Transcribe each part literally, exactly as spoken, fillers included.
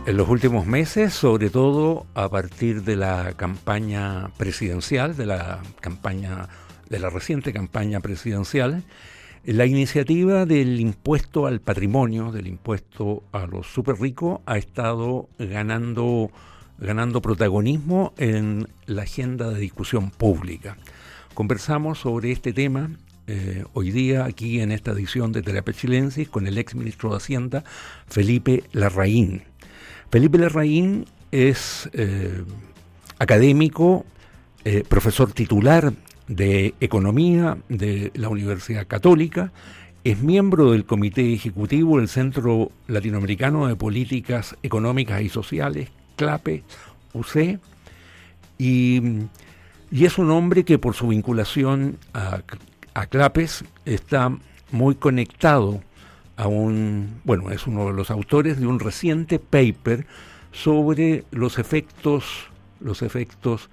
En los últimos meses, sobre todo a partir de la campaña presidencial, de la campaña, de la reciente campaña presidencial, la iniciativa del impuesto al patrimonio, del impuesto a los súper ricos, ha estado ganando, ganando protagonismo en la agenda de discusión pública. Conversamos sobre este tema eh, hoy día aquí en esta edición de Terapia Chilensis con el ex ministro de Hacienda, Felipe Larraín. Felipe Larraín es eh, académico, eh, profesor titular de Economía de la Universidad Católica, es miembro del Comité Ejecutivo del Centro Latinoamericano de Políticas Económicas y Sociales, CLAPE, U C, y, y es un hombre que por su vinculación a, a CLAPES está muy conectado a un, bueno, es uno de los autores de un reciente paper sobre los efectos, los efectos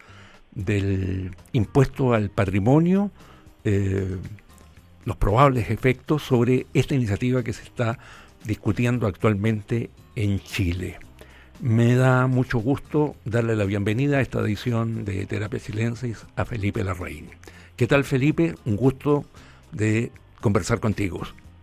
del impuesto al patrimonio, eh, los probables efectos sobre esta iniciativa que se está discutiendo actualmente en Chile. Me da mucho gusto darle la bienvenida a esta edición de Terapia Chilensis a Felipe Larraín. ¿Qué tal, Felipe? Un gusto de conversar contigo.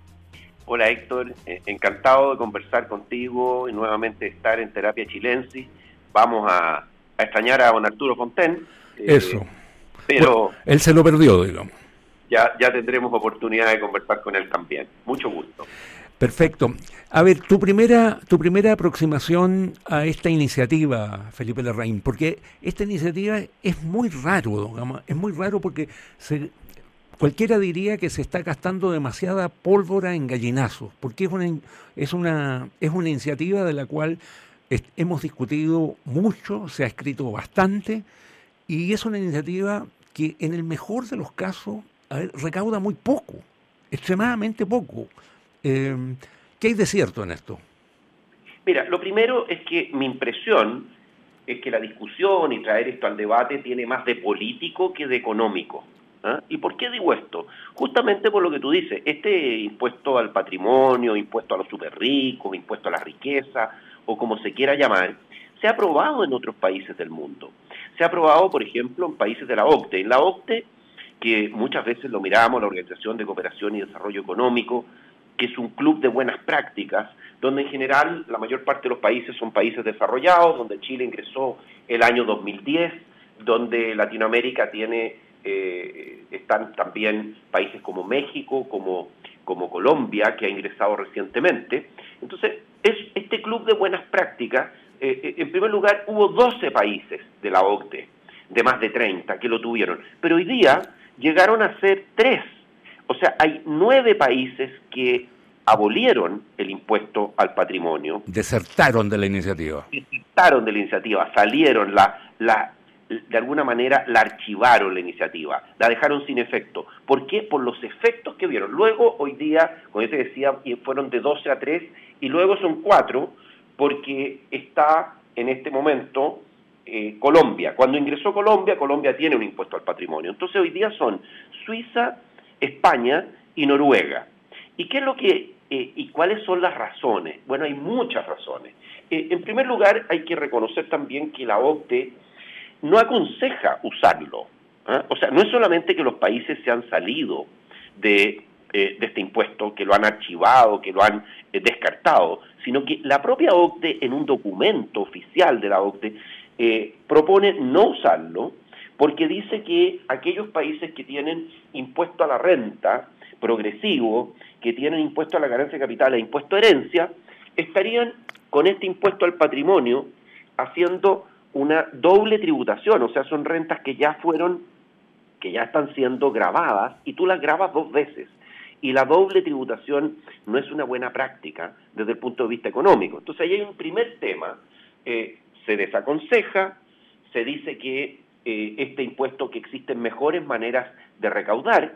Hola, Héctor, eh, encantado de conversar contigo y nuevamente estar en Terapia Chilensis. Vamos a, a extrañar a don Arturo Fontaine. Eh, Eso. Pero bueno, él se lo perdió, digamos. Ya, ya tendremos oportunidad de conversar con él también. Mucho gusto. Perfecto. A ver, tu primera, tu primera aproximación a esta iniciativa, Felipe Larraín, porque esta iniciativa es muy raro, digamos, es muy raro porque se... Cualquiera diría que se está gastando demasiada pólvora en gallinazos, porque es una, es una, es una iniciativa de la cual es, hemos discutido mucho, se ha escrito bastante, y es una iniciativa que en el mejor de los casos, a ver, recauda muy poco, extremadamente poco. Eh, ¿Qué hay de cierto en esto? Mira, lo primero es que mi impresión es que la discusión y traer esto al debate tiene más de político que de económico. ¿Ah? ¿Y por qué digo esto? Justamente por lo que tú dices, este impuesto al patrimonio, impuesto a los super ricos, impuesto a la riqueza, o como se quiera llamar, se ha aprobado en otros países del mundo. Se ha aprobado, por ejemplo, en países de la O C D E. En la O C D E, que muchas veces lo miramos, la Organización de Cooperación y Desarrollo Económico, que es un club de buenas prácticas, donde en general la mayor parte de los países son países desarrollados, donde Chile ingresó el año dos mil diez, donde Latinoamérica tiene... Eh, están también países como México, como, como Colombia, que ha ingresado recientemente. Entonces, es este club de buenas prácticas, eh, en primer lugar, hubo doce países de la O C D E, de más de treinta, que lo tuvieron, pero hoy día llegaron a ser tres. O sea, hay nueve países que abolieron el impuesto al patrimonio. Desertaron de la iniciativa. Desertaron de la iniciativa, salieron, la... la de alguna manera la archivaron la iniciativa, la dejaron sin efecto. ¿Por qué? Por los efectos que vieron. Luego, hoy día, como yo te decía, fueron de doce a tres, y luego son cuatro, porque está en este momento eh, Colombia. Cuando ingresó Colombia, Colombia tiene un impuesto al patrimonio. Entonces hoy día son Suiza, España y Noruega. ¿Y qué es lo que, eh, y cuáles son las razones? Bueno, hay muchas razones. Eh, en primer lugar, hay que reconocer también que la O C D E no aconseja usarlo. ¿eh? O sea, no es solamente que los países se han salido de, eh, de este impuesto, que lo han archivado, que lo han eh, descartado, sino que la propia O C D E, en un documento oficial de la O C D E, eh, propone no usarlo, porque dice que aquellos países que tienen impuesto a la renta progresivo, que tienen impuesto a la ganancia de capital e impuesto a herencia, estarían con este impuesto al patrimonio haciendo una doble tributación, o sea, son rentas que ya fueron, que ya están siendo grabadas, y tú las grabas dos veces. Y la doble tributación no es una buena práctica desde el punto de vista económico. Entonces ahí hay un primer tema, eh, se desaconseja, se dice que eh, este impuesto, que existen mejores maneras de recaudar,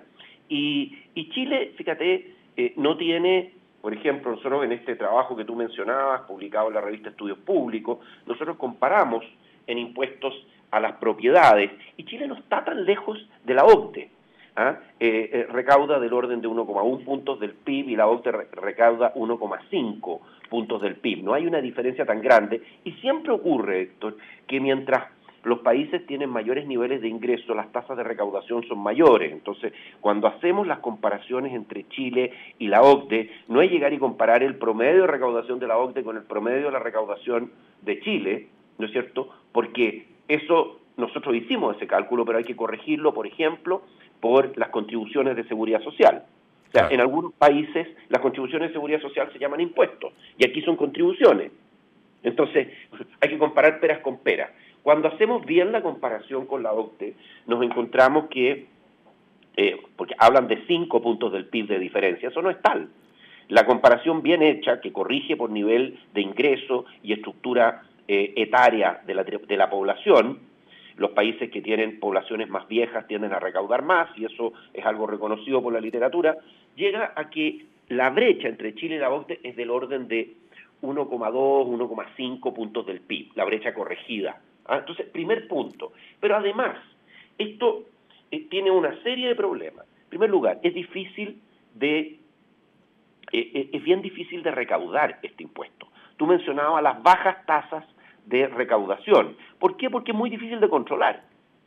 y, y Chile, fíjate, eh, no tiene... Por ejemplo, nosotros en este trabajo que tú mencionabas, publicado en la revista Estudios Públicos, nosotros comparamos en impuestos a las propiedades, y Chile no está tan lejos de la O C D E. ¿ah? eh, eh, recauda del orden de uno coma uno puntos del P I B y la O C D E re recauda uno coma cinco puntos del P I B. No hay una diferencia tan grande y siempre ocurre, Héctor, que mientras los países tienen mayores niveles de ingreso, las tasas de recaudación son mayores. Entonces, cuando hacemos las comparaciones entre Chile y la O C D E, no es llegar y comparar el promedio de recaudación de la O C D E con el promedio de la recaudación de Chile, ¿no es cierto? Porque eso, nosotros hicimos ese cálculo, pero hay que corregirlo, por ejemplo, por las contribuciones de seguridad social. O sea, claro, en algunos países las contribuciones de seguridad social se llaman impuestos, y aquí son contribuciones. Entonces, hay que comparar peras con peras. Cuando hacemos bien la comparación con la O C D E, nos encontramos que, eh, porque hablan de cinco puntos del P I B de diferencia, eso no es tal. La comparación bien hecha, que corrige por nivel de ingreso y estructura eh, etaria de la, de la población, los países que tienen poblaciones más viejas tienden a recaudar más, y eso es algo reconocido por la literatura, llega a que la brecha entre Chile y la O C D E es del orden de uno coma dos, uno coma cinco puntos del P I B, la brecha corregida. ¿Ah? Entonces, primer punto. Pero además, esto eh, tiene una serie de problemas. En primer lugar, es difícil de, eh, es bien difícil de recaudar este impuesto. Tú mencionabas las bajas tasas de recaudación. ¿Por qué? Porque es muy difícil de controlar.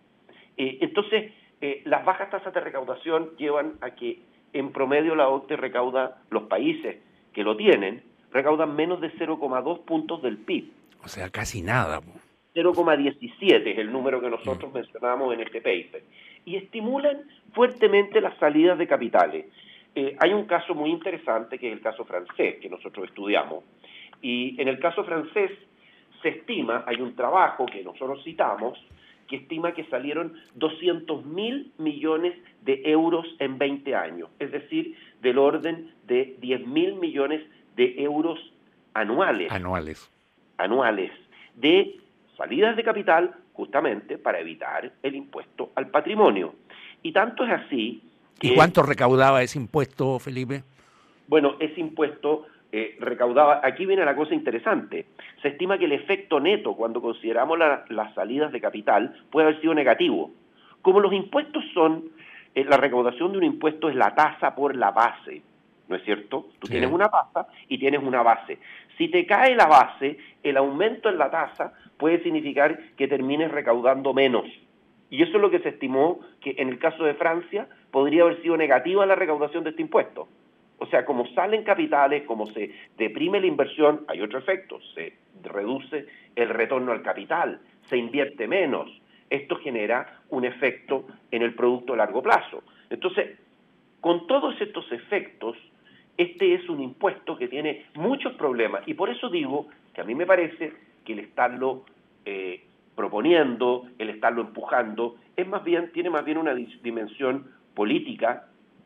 Eh, entonces, eh, las bajas tasas de recaudación llevan a que en promedio la O C D E recauda, los países que lo tienen, recaudan menos de cero coma dos puntos del P I B. O sea, casi nada. cero coma diecisiete es el número que nosotros mencionamos en este paper. Y estimulan fuertemente las salidas de capitales. Eh, hay un caso muy interesante que es el caso francés, que nosotros estudiamos. Y en el caso francés se estima, hay un trabajo que nosotros citamos, que estima que salieron doscientos mil millones de euros en veinte años, es decir, del orden de diez mil millones de euros anuales. Anuales. Anuales, de salidas de capital justamente para evitar el impuesto al patrimonio. Y tanto es así que... ¿Y cuánto recaudaba ese impuesto, Felipe? Bueno, ese impuesto eh, recaudaba... Aquí viene la cosa interesante. Se estima que el efecto neto, cuando consideramos la, las salidas de capital, puede haber sido negativo. Como los impuestos son... Eh, la recaudación de un impuesto es la tasa por la base, ¿no es cierto? Tú sí. Tienes una tasa y tienes una base. Si te cae la base, el aumento en la tasa puede significar que termines recaudando menos. Y eso es lo que se estimó que en el caso de Francia podría haber sido negativa la recaudación de este impuesto. O sea, como salen capitales, como se deprime la inversión, hay otro efecto, se reduce el retorno al capital, se invierte menos. Esto genera un efecto en el producto a largo plazo. Entonces, con todos estos efectos, este es un impuesto que tiene muchos problemas, y por eso digo que a mí me parece que el estarlo eh, proponiendo, el estarlo empujando, es más bien, tiene más bien una dimensión política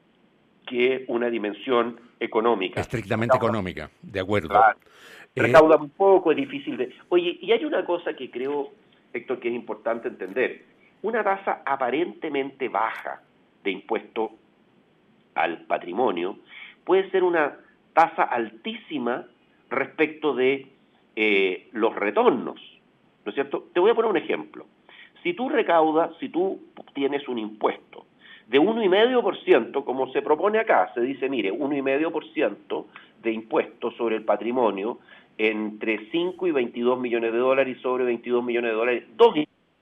que una dimensión económica. Estrictamente recauda, económica, de acuerdo. Claro, recauda eh, muy poco, es difícil de... Oye, y hay una cosa que creo, Héctor, que es importante entender. Una tasa aparentemente baja de impuesto al patrimonio puede ser una tasa altísima respecto de eh, los retornos, ¿no es cierto? Te voy a poner un ejemplo. Si tú recaudas, si tú tienes un impuesto de uno coma cinco por ciento, como se propone acá, se dice, mire, uno coma cinco por ciento de impuestos sobre el patrimonio entre cinco y veintidós millones de dólares y sobre veintidós millones de dólares, dos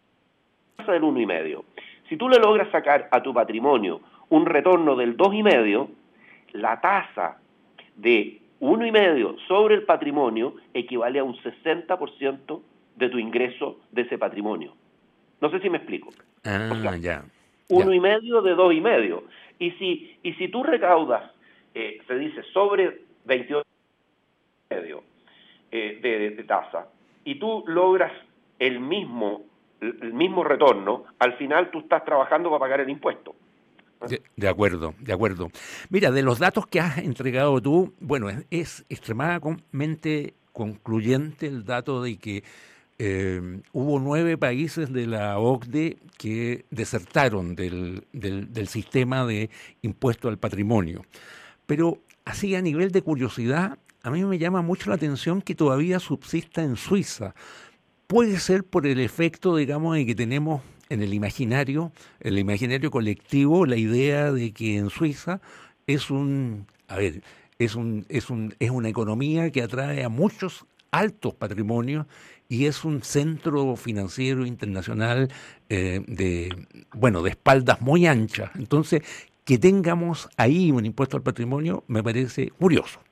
tasa del uno coma cinco. Si tú le logras sacar a tu patrimonio un retorno del dos coma cinco, la tasa de uno coma cinco sobre el patrimonio equivale a un sesenta por ciento de tu ingreso de ese patrimonio. No sé si me explico. Ah, o sea, ya. Uno coma cinco de dos coma cinco. Y si, y si tú recaudas, eh, se dice, sobre veintidós coma cinco eh, de, de, de tasa, y tú logras el mismo, el mismo retorno, al final tú estás trabajando para pagar el impuesto. De, de acuerdo, de acuerdo. Mira, de los datos que has entregado tú, bueno, es, es extremadamente concluyente el dato de que eh, hubo nueve países de la O C D E que desertaron del, del, del sistema de impuesto al patrimonio. Pero así a nivel de curiosidad, a mí me llama mucho la atención que todavía subsista en Suiza. Puede ser por el efecto, digamos, de que tenemos en el imaginario, en el imaginario colectivo, la idea de que en Suiza es un, a ver, es un, es un, es una economía que atrae a muchos altos patrimonios y es un centro financiero internacional eh, de, bueno, de espaldas muy anchas. Entonces, que tengamos ahí un impuesto al patrimonio me parece curioso.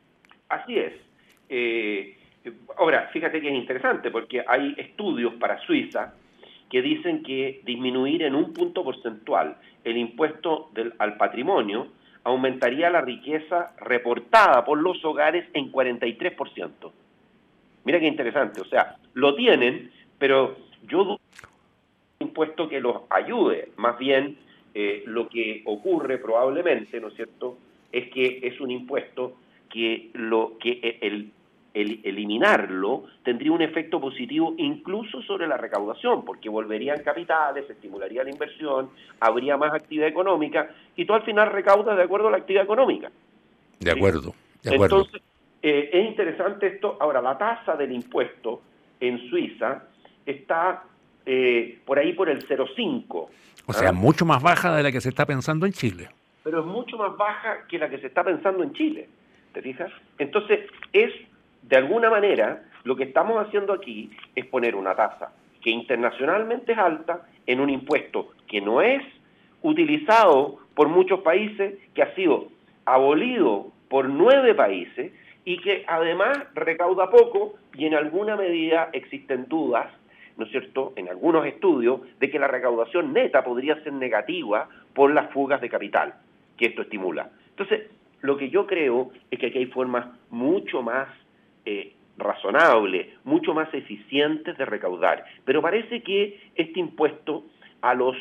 Así es. Eh, ahora, fíjate que es interesante porque hay estudios para Suiza que dicen que disminuir en un punto porcentual el impuesto del, al patrimonio aumentaría la riqueza reportada por los hogares en cuarenta y tres por ciento. Mira qué interesante, o sea, lo tienen, pero yo dudo un impuesto que los ayude. Más bien, eh, lo que ocurre probablemente, ¿no es cierto?, es que es un impuesto que, lo, que el, el eliminarlo tendría un efecto positivo incluso sobre la recaudación, porque volverían capitales, se estimularía la inversión, habría más actividad económica, y tú al final recaudas de acuerdo a la actividad económica. De ¿Sí? acuerdo, de acuerdo. Entonces, eh, es interesante esto. Ahora, la tasa del impuesto en Suiza está eh, por ahí por el cero coma cinco. O sea, ¿Ah? mucho más baja de la que se está pensando en Chile. Pero es mucho más baja que la que se está pensando en Chile. ¿Te fijas? Entonces, es, de alguna manera, lo que estamos haciendo aquí es poner una tasa que internacionalmente es alta en un impuesto que no es utilizado por muchos países, que ha sido abolido por nueve países y que además recauda poco y en alguna medida existen dudas, ¿no es cierto?, en algunos estudios, de que la recaudación neta podría ser negativa por las fugas de capital que esto estimula. Entonces, lo que yo creo es que aquí hay formas mucho más eh, razonables, mucho más eficientes de recaudar. Pero parece que este impuesto a los,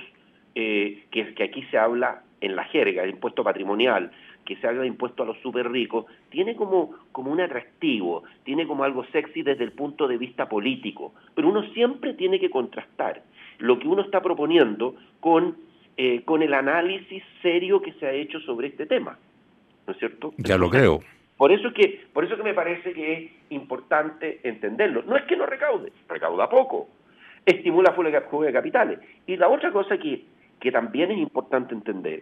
eh, que, que aquí se habla en la jerga, el impuesto patrimonial, que se habla de impuesto a los súper ricos, tiene como, como un atractivo, tiene como algo sexy desde el punto de vista político. Pero uno siempre tiene que contrastar lo que uno está proponiendo con Eh, con el análisis serio que se ha hecho sobre este tema, ¿no es cierto? Ya lo Entonces, creo. por eso es que, por eso que me parece que es importante entenderlo. No es que no recaude, recauda poco, estimula fuga de capitales. Y la otra cosa que, que también es importante entender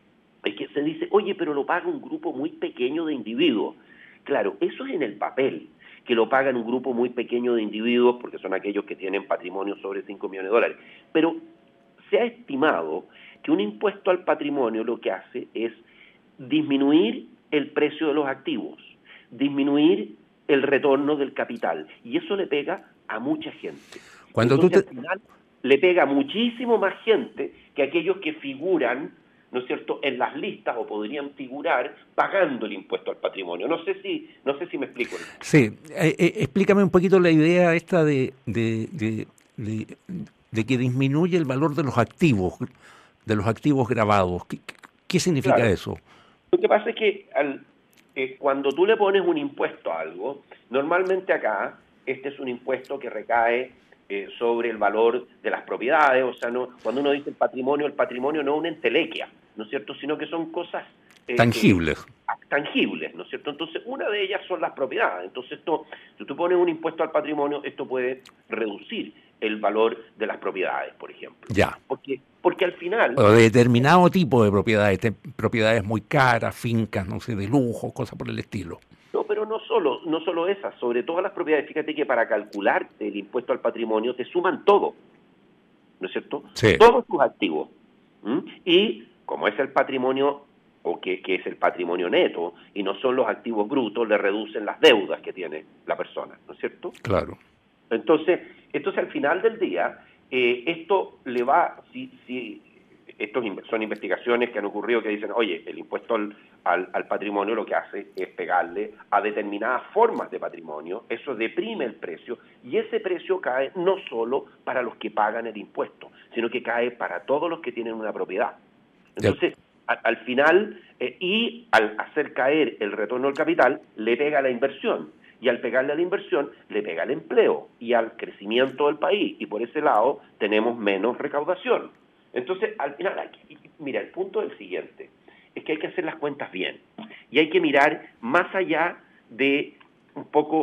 es que se dice, oye, pero lo paga un grupo muy pequeño de individuos. Claro, eso es en el papel, que lo pagan un grupo muy pequeño de individuos, porque son aquellos que tienen patrimonio sobre cinco millones de dólares. Pero se ha estimado que un impuesto al patrimonio lo que hace es disminuir el precio de los activos, disminuir el retorno del capital, y eso le pega a mucha gente. Cuando Entonces, tú te... al final, le pega a muchísimo más gente que aquellos que figuran, ¿no es cierto?, en las listas o podrían figurar pagando el impuesto al patrimonio. No sé si, no sé si me explico. Sí, eh, eh, explícame un poquito la idea esta de, de, de, de, de que disminuye el valor de los activos, de los activos grabados. ¿Qué, qué significa Claro. eso? Lo que pasa es que al, eh, cuando tú le pones un impuesto a algo, normalmente acá este es un impuesto que recae eh, sobre el valor de las propiedades. O sea, no, cuando uno dice el patrimonio, el patrimonio no es una entelequia, ¿no es cierto?, sino que son cosas eh, Tangibles. eh, tangibles, ¿no es cierto? Entonces, una de ellas son las propiedades. Entonces, esto, si tú pones un impuesto al patrimonio, esto puede reducir el valor de las propiedades, por ejemplo. Ya. Porque, porque al final... O de determinado tipo de propiedades, de propiedades muy caras, fincas, no sé, de lujo, cosas por el estilo. No, pero no solo, no solo esas, sobre todas las propiedades. Fíjate que para calcularte el impuesto al patrimonio te suman todo, ¿no es cierto? Sí. Todos tus activos. ¿Mm? Y como es el patrimonio, o que, que es el patrimonio neto, y no son los activos brutos, le reducen las deudas que tiene la persona, ¿no es cierto? Claro. Entonces, entonces al final del día, eh, esto le va, si, si estos son investigaciones que han ocurrido que dicen, oye, el impuesto al, al, al patrimonio lo que hace es pegarle a determinadas formas de patrimonio, eso deprime el precio, y ese precio cae no solo para los que pagan el impuesto, sino que cae para todos los que tienen una propiedad. Entonces, a, al final, eh, y al hacer caer el retorno del capital, le pega a la inversión. Y al pegarle a la inversión, le pega al empleo y al crecimiento del país. Y por ese lado tenemos menos recaudación. Entonces, al final, aquí, mira, el punto es el siguiente. Es que hay que hacer las cuentas bien. Y hay que mirar más allá de un poco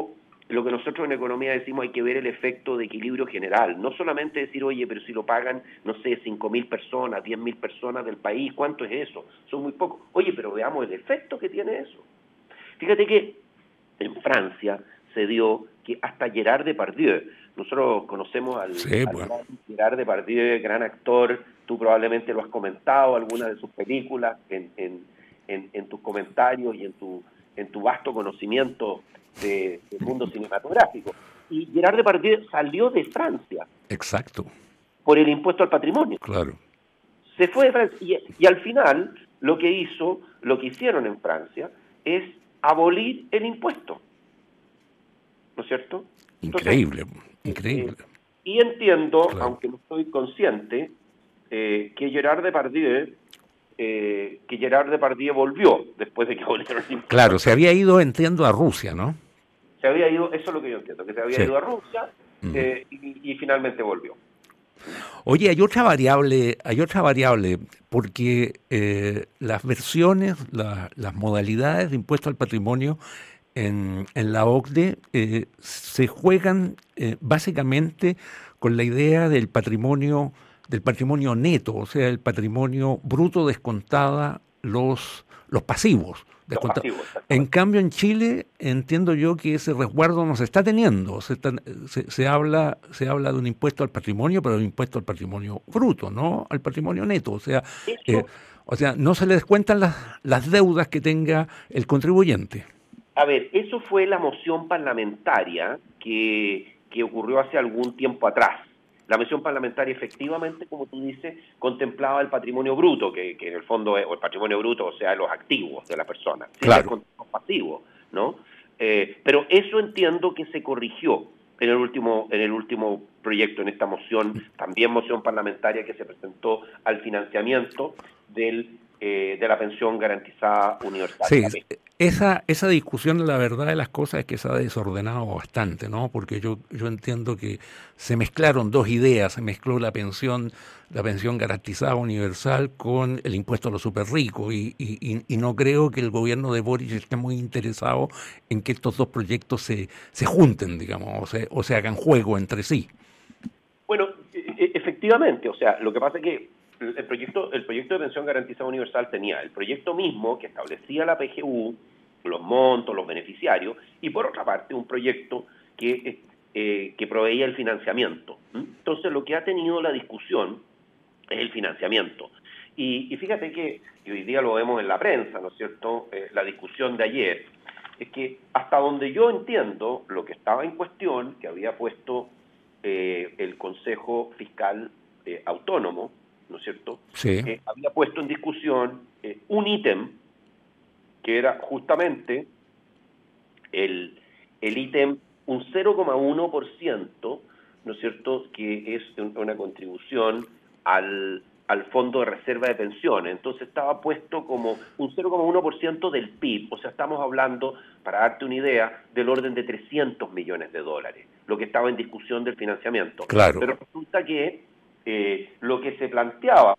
lo que nosotros en economía decimos hay que ver el efecto de equilibrio general, no solamente decir, oye, pero si lo pagan, no sé, cinco mil personas, diez mil personas del país, ¿cuánto es eso? Son muy pocos. Oye, pero veamos el efecto que tiene eso. Fíjate que en Francia se dio que hasta Gerard Depardieu, nosotros conocemos al, sí, al bueno. gran Gerard Depardieu, gran actor, tú probablemente lo has comentado, algunas de sus películas en, en, en, en tus comentarios y en tu, en tu vasto conocimiento de, del mundo cinematográfico. Y Gerard Depardieu salió de Francia. Exacto. Por el impuesto al patrimonio. Claro. Se fue de Francia y, y al final lo que hizo, lo que hicieron en Francia es abolir el impuesto. ¿No es cierto? Increíble, Entonces, increíble. Eh, y entiendo, claro. aunque no estoy consciente, eh, que Gerard Depardieu eh, que Gerard Depardieu volvió después de que abolieron el impuesto. Claro, se había ido, entiendo, a Rusia, ¿no? Se había ido, eso es lo que yo entiendo, que se había sí. ido a Rusia eh, uh-huh. y, y finalmente volvió. Oye, hay otra variable, hay otra variable, porque eh, las versiones, la, las modalidades de impuesto al patrimonio en, en la O C D E eh, se juegan eh, básicamente con la idea del patrimonio, del patrimonio neto, o sea, el patrimonio bruto descontada los, los pasivos. Los pasivos en cambio, en Chile entiendo yo que ese resguardo no se está teniendo. Se, está, se, se habla se habla de un impuesto al patrimonio, pero de un impuesto al patrimonio bruto, no al patrimonio neto. O sea, eh, o sea, no se le descuentan las, las deudas que tenga el contribuyente. A ver, eso fue la moción parlamentaria que, que ocurrió hace algún tiempo atrás. La moción parlamentaria efectivamente, como tú dices, contemplaba el patrimonio bruto, que, que en el fondo es, o el patrimonio bruto, o sea, los activos de la persona, claro. Los pasivos, ¿no? Eh, pero eso entiendo que se corrigió en el último en el último proyecto, en esta moción, también moción parlamentaria que se presentó al financiamiento del eh, de la pensión garantizada universal. Sí, esa, esa discusión, la verdad de las cosas es que se ha desordenado bastante, ¿no? Porque yo, yo entiendo que se mezclaron dos ideas, se mezcló la pensión, la pensión garantizada universal con el impuesto a los superricos y, y, y no creo que el gobierno de Boric esté muy interesado en que estos dos proyectos se, se junten, digamos, o se, o se hagan juego entre sí. Bueno, efectivamente, o sea, lo que pasa es que El proyecto, el proyecto de pensión garantizada universal tenía el proyecto mismo que establecía la P G U, los montos, los beneficiarios, y por otra parte un proyecto que, eh, que proveía el financiamiento. Entonces lo que ha tenido la discusión es el financiamiento. Y, y fíjate que, y hoy día lo vemos en la prensa, ¿no es cierto?, eh, la discusión de ayer, es que hasta donde yo entiendo lo que estaba en cuestión, que había puesto eh, el Consejo Fiscal eh, Autónomo, ¿no es cierto?, sí. eh, había puesto en discusión eh, un ítem que era justamente el, el ítem, un cero coma uno por ciento, ¿no es cierto?, que es una contribución al, al Fondo de Reserva de Pensiones. Entonces estaba puesto como un cero coma uno por ciento del P I B, o sea, estamos hablando, para darte una idea, del orden de trescientos millones de dólares, lo que estaba en discusión del financiamiento. Claro. Pero resulta que Eh, lo que se planteaba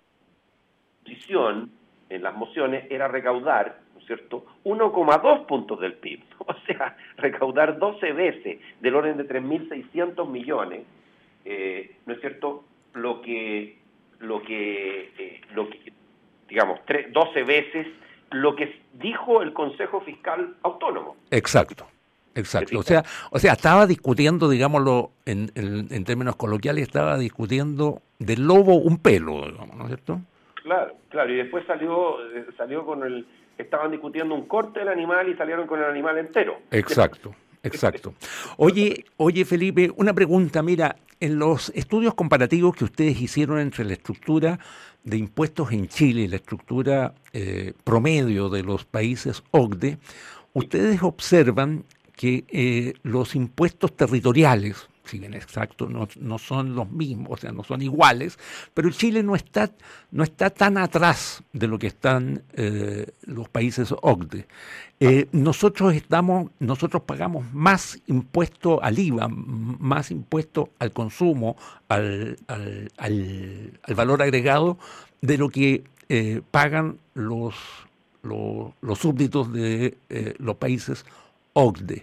en las mociones era recaudar, ¿no es cierto?, uno coma dos puntos del P I B, o sea, recaudar doce veces del orden de tres mil seiscientos millones, eh, ¿no es cierto?, lo que, lo que, eh, lo que digamos, doce veces lo que dijo el Consejo Fiscal Autónomo. Exacto. Exacto, o sea, o sea, estaba discutiendo, digámoslo, en, en, en términos coloquiales, estaba discutiendo del lobo un pelo, digamos, ¿no es cierto? Claro, claro, y después salió, salió con el, estaban discutiendo un corte del animal y salieron con el animal entero. Exacto, exacto. Oye, oye Felipe, una pregunta, mira, en los estudios comparativos que ustedes hicieron entre la estructura de impuestos en Chile y la estructura eh, promedio de los países O C D E, ustedes observan que eh, los impuestos territoriales, si bien exacto, no, no son los mismos, o sea, no son iguales, pero Chile no está, no está tan atrás de lo que están eh, los países O C D E. Eh, nosotros estamos, nosotros pagamos más impuesto al I V A, más impuesto al consumo, al, al, al, al valor agregado, de lo que eh, pagan los, los, los súbditos de eh, los países O C D E.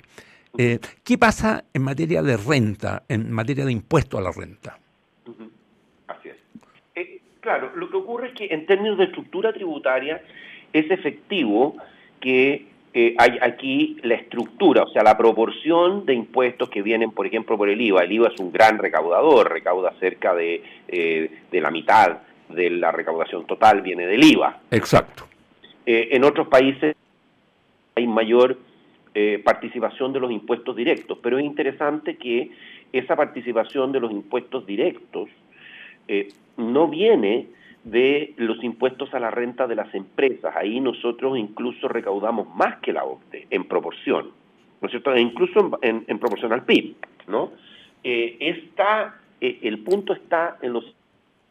Eh, ¿Qué pasa en materia de renta, en materia de impuesto a la renta? Uh-huh. Así es. Eh, claro, lo que ocurre es que en términos de estructura tributaria es efectivo que eh, hay aquí la estructura, o sea, la proporción de impuestos que vienen, por ejemplo, por el I V A. El I V A es un gran recaudador, recauda cerca de, eh, de la mitad de la recaudación total, viene del I V A. Exacto. Eh, en otros países hay mayor eh, participación de los impuestos directos, pero es interesante que esa participación de los impuestos directos eh, no viene de los impuestos a la renta de las empresas. Ahí nosotros incluso recaudamos más que la O C D E en proporción, ¿no es cierto? E incluso en, en, en proporción al P I B, ¿no? Eh, está, eh, el punto está en los,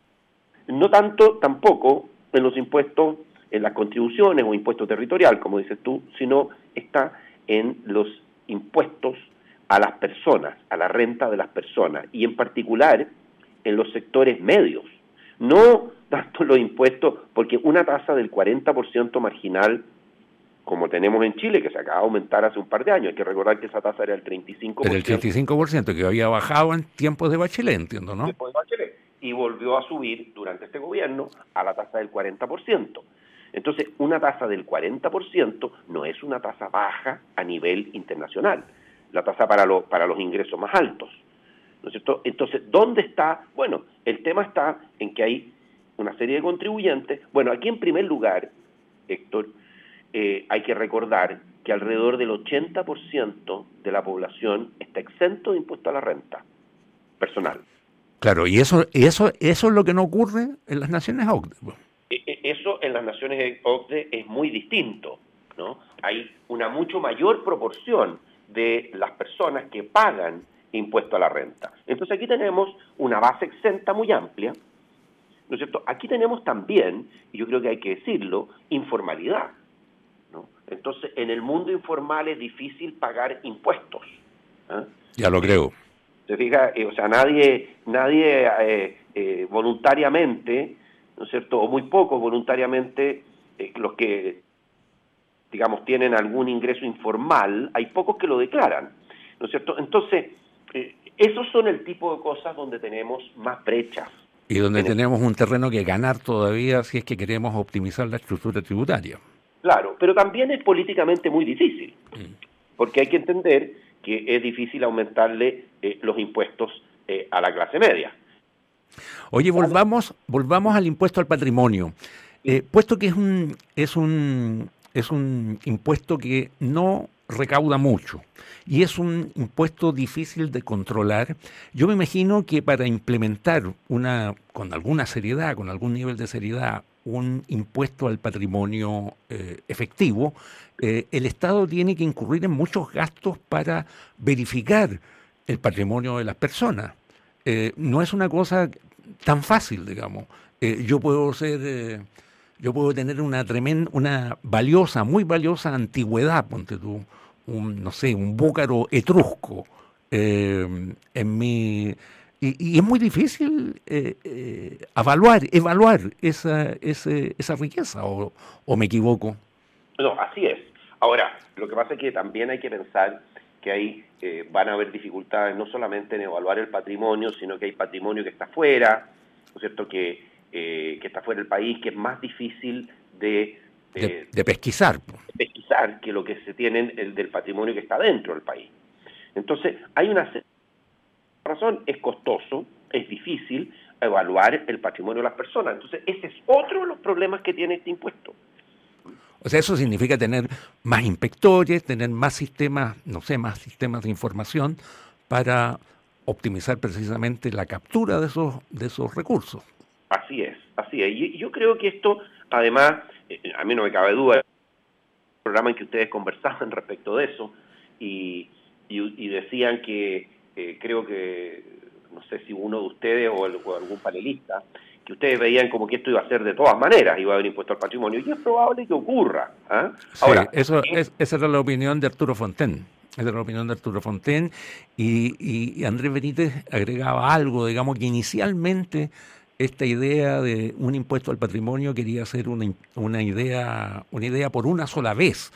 no tanto tampoco en los impuestos, en las contribuciones o impuesto territorial, como dices tú, sino está en los impuestos a las personas, a la renta de las personas, y en particular en los sectores medios. No tanto los impuestos, porque una tasa del cuarenta por ciento marginal, como tenemos en Chile, que se acaba de aumentar hace un par de años, hay que recordar que esa tasa era el treinta y cinco por ciento. Era el treinta y cinco por ciento, que había bajado en tiempos de Bachelet, entiendo, ¿no? Tiempos de Bachelet, y volvió a subir durante este gobierno a la tasa del cuarenta por ciento. Entonces, una tasa del cuarenta por ciento no es una tasa baja a nivel internacional, la tasa para, lo, para los ingresos más altos, ¿no es cierto? Entonces, ¿dónde está? Bueno, el tema está en que hay una serie de contribuyentes. Bueno, aquí en primer lugar, Héctor, eh, hay que recordar que alrededor del ochenta por ciento de la población está exento de impuesto a la renta personal. Claro, y eso, y eso, eso es lo que no ocurre en las naciones O C D E. Eso en las naciones O C D E es muy distinto, ¿no? Hay una mucho mayor proporción de las personas que pagan impuesto a la renta. Entonces aquí tenemos una base exenta muy amplia, ¿no es cierto? Aquí tenemos también, y yo creo que hay que decirlo, informalidad, ¿no? Entonces en el mundo informal es difícil pagar impuestos, ¿eh? Ya lo creo. ¿Se fija? Eh, o sea, nadie, nadie eh, eh, voluntariamente, ¿no es cierto?, o muy pocos voluntariamente, eh, los que, digamos, tienen algún ingreso informal, hay pocos que lo declaran, ¿no es cierto? Entonces, eh, esos son el tipo de cosas donde tenemos más brechas. Y donde en tenemos el... un terreno que ganar todavía si es que queremos optimizar la estructura tributaria. Claro, pero también es políticamente muy difícil, mm. porque hay que entender que es difícil aumentarle eh, los impuestos eh, a la clase media. Oye, volvamos, volvamos al impuesto al patrimonio, eh, puesto que es un, es un, es un impuesto que no recauda mucho y es un impuesto difícil de controlar. Yo me imagino que para implementar una, con alguna seriedad, con algún nivel de seriedad, un impuesto al patrimonio eh, efectivo, eh, el Estado tiene que incurrir en muchos gastos para verificar el patrimonio de las personas. Eh, no es una cosa tan fácil, digamos. Eh, yo puedo ser, eh, yo puedo tener una tremenda, una valiosa, muy valiosa antigüedad, ponte tú, un, no sé, un búcaro etrusco eh, en mi, y, y es muy difícil eh, eh, evaluar, evaluar esa, ese, esa riqueza, o, o me equivoco. No, así es. Ahora, lo que pasa es que también hay que pensar que ahí eh, van a haber dificultades no solamente en evaluar el patrimonio, sino que hay patrimonio que está fuera, ¿no es cierto?, que, eh, que está fuera del país, que es más difícil de, eh, de, de pesquisar. De pesquisar que lo que se tiene el del patrimonio que está dentro del país. Entonces, hay una razón, es costoso, es difícil evaluar el patrimonio de las personas. Entonces, ese es otro de los problemas que tiene este impuesto. O sea, eso significa tener más inspectores, tener más sistemas, no sé, más sistemas de información para optimizar precisamente la captura de esos de esos recursos. Así es, así es. Y yo creo que esto, además, eh, a mí no me cabe duda, el programa en que ustedes conversaban respecto de eso, y, y, y decían que, eh, creo que, no sé si uno de ustedes o, el, o algún panelista, que ustedes veían como que esto iba a ser de todas maneras, iba a haber impuesto al patrimonio, y es probable que ocurra. ¿eh? Sí, Ahora, eso, ¿eh? es, esa era la opinión de Arturo Fontaine, esa era la opinión de Arturo Fontaine, y, y, y Andrés Benítez agregaba algo, digamos que inicialmente esta idea de un impuesto al patrimonio quería ser una, una idea, una idea por una sola vez,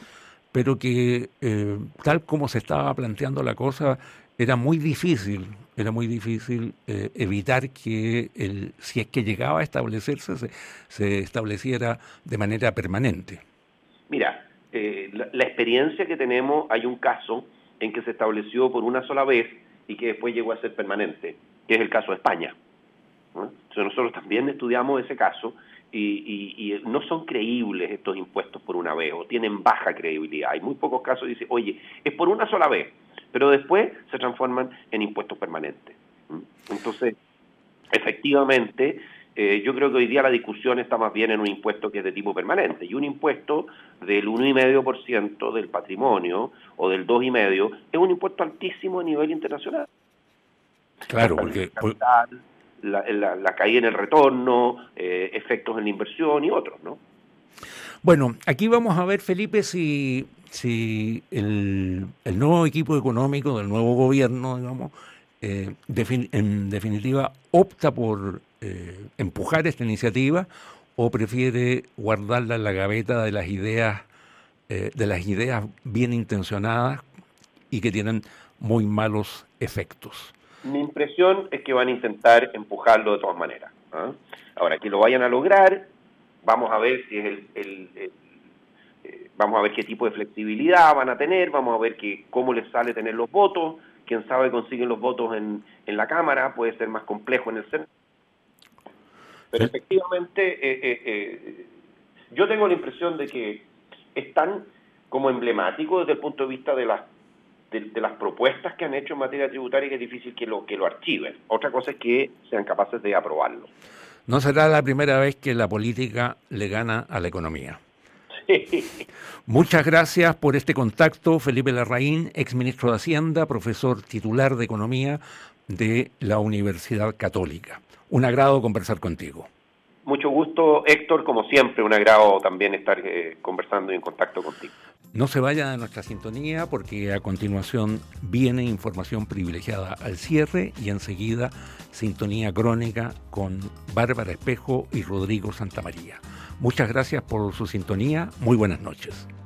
pero que eh, tal como se estaba planteando la cosa, era muy difícil, era muy difícil eh, evitar que, el, si es que llegaba a establecerse, se, se estableciera de manera permanente. Mira, eh, la, la experiencia que tenemos, hay un caso en que se estableció por una sola vez y que después llegó a ser permanente, que es el caso de España, ¿no? Entonces nosotros también estudiamos ese caso y, y, y no son creíbles estos impuestos por una vez, o tienen baja credibilidad. Hay muy pocos casos que dicen, oye, es por una sola vez, pero después se transforman en impuestos permanentes. Entonces, efectivamente, eh, yo creo que hoy día la discusión está más bien en un impuesto que es de tipo permanente, y un impuesto del uno coma cinco por ciento del patrimonio, o del dos coma cinco por ciento, es un impuesto altísimo a nivel internacional. Claro, porque... Capital, la, la, la caída en el retorno, eh, efectos en la inversión y otros, ¿no? Bueno, aquí vamos a ver, Felipe, si, si el, el nuevo equipo económico del nuevo gobierno, digamos, eh, defin, en definitiva, opta por eh, empujar esta iniciativa o prefiere guardarla en la gaveta de las ideas, eh, de las ideas bien intencionadas y que tienen muy malos efectos. Mi impresión es que van a intentar empujarlo de todas maneras, ¿eh? Ahora, que lo vayan a lograr, vamos a ver si es el, el, el eh, vamos a ver qué tipo de flexibilidad van a tener, vamos a ver que, cómo les sale tener los votos, quién sabe consiguen los votos en, en la Cámara, puede ser más complejo en el Senado. Pero ¿sí? Efectivamente, eh, eh, eh, yo tengo la impresión de que es tan como emblemático desde el punto de vista de las De, de las propuestas que han hecho en materia tributaria, que es difícil que lo, que lo archiven. Otra cosa es que sean capaces de aprobarlo. No será la primera vez que la política le gana a la economía. Sí. Muchas gracias por este contacto, Felipe Larraín, exministro de Hacienda, profesor titular de Economía de la Universidad Católica. Un agrado conversar contigo. Mucho gusto, Héctor, como siempre, un agrado también estar eh, conversando y en contacto contigo. No se vaya de nuestra sintonía porque a continuación viene información privilegiada al cierre y enseguida sintonía crónica con Bárbara Espejo y Rodrigo Santamaría. Muchas gracias por su sintonía. Muy buenas noches.